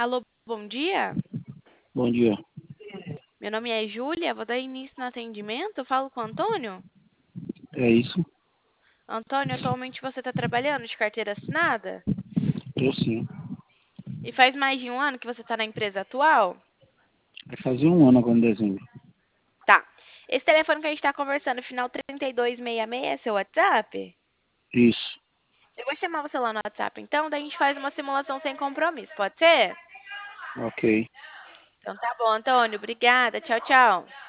Alô, bom dia. Bom dia. Meu nome é Júlia, vou dar início no atendimento. Eu falo com o Antônio. É isso? Antônio, atualmente você está trabalhando de carteira assinada? Tô sim. E faz mais de um ano que você está na empresa atual? Vai fazer um ano agora em dezembro. Tá. Esse telefone que a gente está conversando, final 3266, é seu WhatsApp? Isso. Eu vou chamar você lá no WhatsApp, então, daí a gente faz uma simulação sem compromisso, pode ser? Ok. Então tá bom, Antônio. Obrigada. Tchau, tchau.